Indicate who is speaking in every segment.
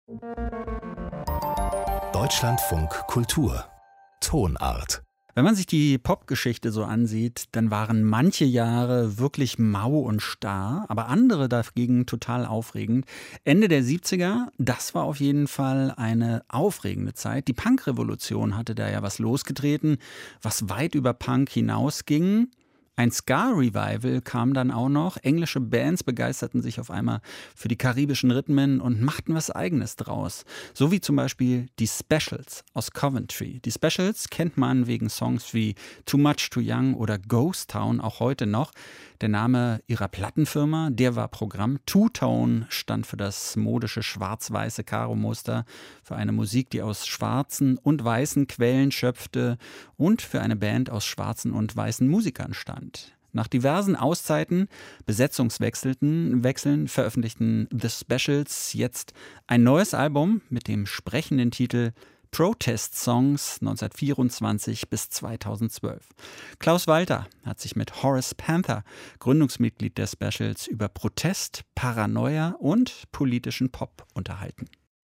Speaker 1: Deutschlandfunk Kultur Tonart.
Speaker 2: Wenn man sich die Popgeschichte so ansieht, dann waren manche Jahre wirklich mau und starr, aber andere dagegen total aufregend. Ende der 70er, das war auf jeden Fall eine aufregende Zeit. Die Punkrevolution hatte da ja was losgetreten, was weit über Punk hinausging. Ein Ska-Revival kam dann auch noch. Englische Bands begeisterten sich auf einmal für die karibischen Rhythmen und machten was Eigenes draus. So wie zum Beispiel die Specials aus Coventry. Die Specials kennt man wegen Songs wie Too Much Too Young oder Ghost Town auch heute noch. Der Name ihrer Plattenfirma, der war Programm. Two-Tone stand für das modische schwarz-weiße Karo-Muster, für eine Musik, die aus schwarzen und weißen Quellen schöpfte und für eine Band aus schwarzen und weißen Musikern stand. Nach diversen Auszeiten, Besetzungswechseln veröffentlichten The Specials jetzt ein neues Album mit dem sprechenden Titel Protest Songs 1924 bis 2012. Klaus Walter hat sich mit Horace Panther, Gründungsmitglied der Specials, über Protest, Paranoia und politischen Pop unterhalten.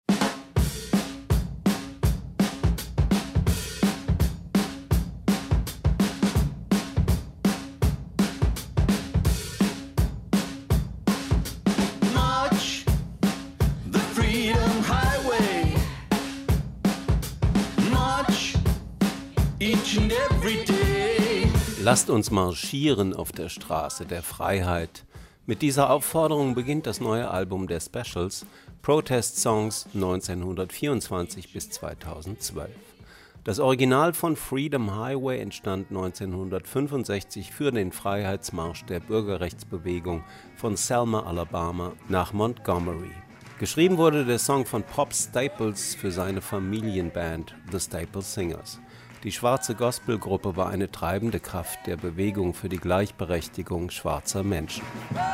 Speaker 3: Lasst uns marschieren auf der Straße der Freiheit. Mit dieser Aufforderung beginnt das neue Album der Specials, Protest Songs 1924 bis 2012. Das Original von Freedom Highway entstand 1965 für den Freiheitsmarsch der Bürgerrechtsbewegung von Selma, Alabama nach Montgomery. Geschrieben wurde der Song von Pop Staples für seine Familienband The Staples Singers. Die schwarze Gospelgruppe war eine treibende Kraft der Bewegung für die Gleichberechtigung schwarzer Menschen.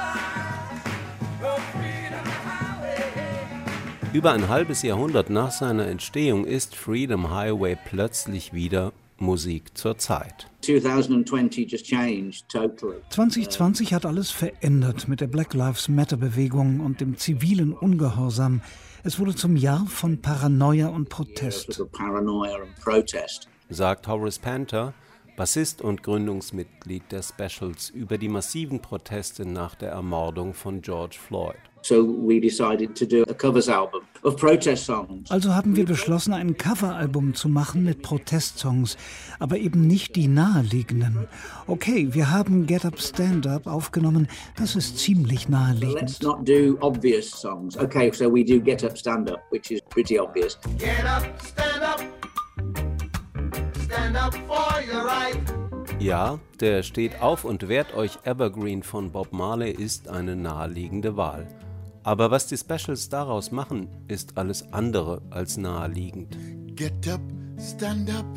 Speaker 3: Über ein halbes Jahrhundert nach seiner Entstehung ist Freedom Highway plötzlich wieder Musik zur Zeit.
Speaker 4: 2020 hat alles verändert mit der Black Lives Matter Bewegung und dem zivilen Ungehorsam. Es wurde zum Jahr von Paranoia und Protest.
Speaker 3: Sagt Horace Panther, Bassist und Gründungsmitglied der Specials, über die massiven Proteste nach der Ermordung von George Floyd.
Speaker 4: Also haben wir beschlossen, ein Coveralbum zu machen mit Protestsongs, aber eben nicht die naheliegenden. Okay, wir haben Get Up, Stand Up aufgenommen, das ist ziemlich naheliegend.
Speaker 5: Let's not do obvious songs. Okay, so we do Get Up, Stand Up, which is pretty obvious. Get up, stand up. Stand up for your right.
Speaker 3: Ja, der Steht auf und wehrt euch Evergreen von Bob Marley ist eine naheliegende Wahl. Aber was die Specials daraus machen, ist alles andere als naheliegend.
Speaker 6: Get up, stand up.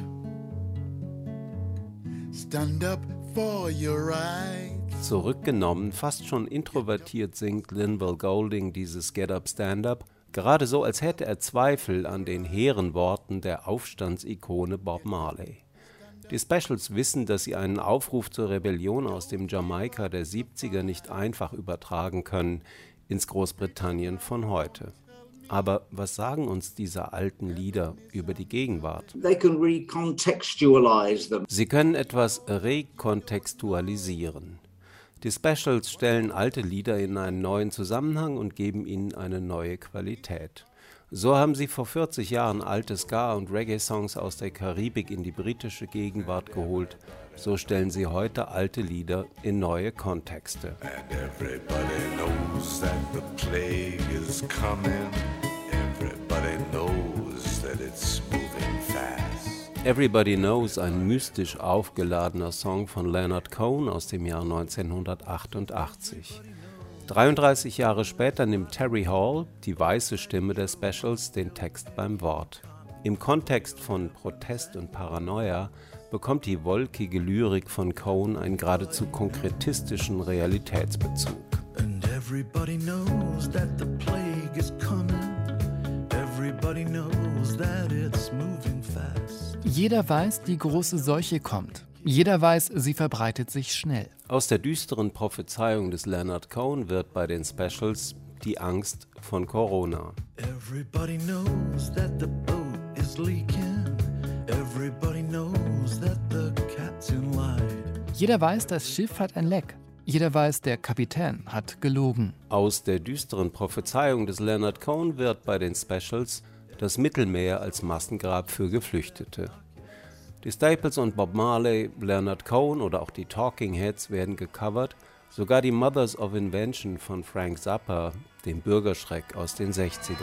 Speaker 6: Stand up for your right.
Speaker 3: Zurückgenommen, fast schon introvertiert singt Linval Golding dieses Get Up, Stand Up, gerade so, als hätte er Zweifel an den hehren Worten der Aufstandsikone Bob Marley. Die Specials wissen, dass sie einen Aufruf zur Rebellion aus dem Jamaika der 70er nicht einfach übertragen können ins Großbritannien von heute. Aber was sagen uns diese alten Lieder über die Gegenwart? Sie können etwas rekontextualisieren. Die Specials stellen alte Lieder in einen neuen Zusammenhang und geben ihnen eine neue Qualität. So haben sie vor 40 Jahren alte Ska- und Reggae-Songs aus der Karibik in die britische Gegenwart geholt. So stellen sie heute alte Lieder in neue Kontexte.
Speaker 6: And everybody knows that the plague is coming. Everybody knows that it's moving fast.
Speaker 3: Everybody Knows, ein mystisch aufgeladener Song von Leonard Cohen aus dem Jahr 1988. 33 Jahre später nimmt Terry Hall, die weiße Stimme der Specials, den Text beim Wort. Im Kontext von Protest und Paranoia bekommt die wolkige Lyrik von Cohen einen geradezu konkretistischen Realitätsbezug.
Speaker 7: And everybody knows that the plague is coming. Everybody knows that it's moving fast.
Speaker 8: Jeder weiß, die große Seuche kommt. Jeder weiß, sie verbreitet sich schnell.
Speaker 3: Aus der düsteren Prophezeiung des Leonard Cohen wird bei den Specials die Angst von Corona.
Speaker 7: Everybody knows that the boat is leaking. Everybody knows that the cat's in line.
Speaker 8: Jeder weiß, das Schiff hat ein Leck. Jeder weiß, der Kapitän hat gelogen.
Speaker 3: Aus der düsteren Prophezeiung des Leonard Cohen wird bei den Specials das Mittelmeer als Massengrab für Geflüchtete. Die Staples und Bob Marley, Leonard Cohen oder auch die Talking Heads werden gecovert, sogar die Mothers of Invention von Frank Zappa, dem Bürgerschreck aus den 60ern.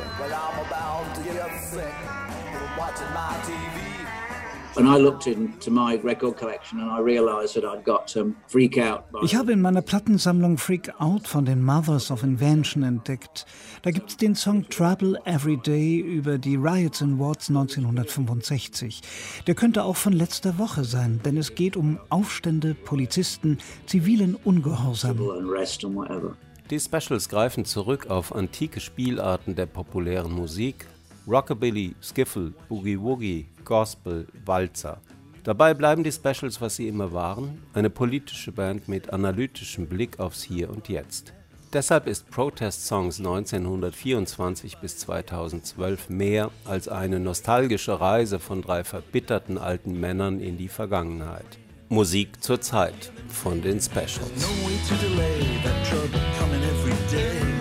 Speaker 4: Ich habe in meiner Plattensammlung Freak Out von den Mothers of Invention entdeckt. Da gibt es den Song Trouble Every Day über die Riots in Watts 1965. Der könnte auch von letzter Woche sein, denn es geht um Aufstände, Polizisten, zivilen Ungehorsam.
Speaker 3: Die Specials greifen zurück auf antike Spielarten der populären Musik: Rockabilly, Skiffle, Boogie Woogie, Gospel, Walzer. Dabei bleiben die Specials, was sie immer waren, eine politische Band mit analytischem Blick aufs Hier und Jetzt. Deshalb ist Protest Songs 1924 bis 2012 mehr als eine nostalgische Reise von 3 verbitterten alten Männern in die Vergangenheit. Musik zur Zeit von den Specials.
Speaker 7: No way to delay that trouble coming every day.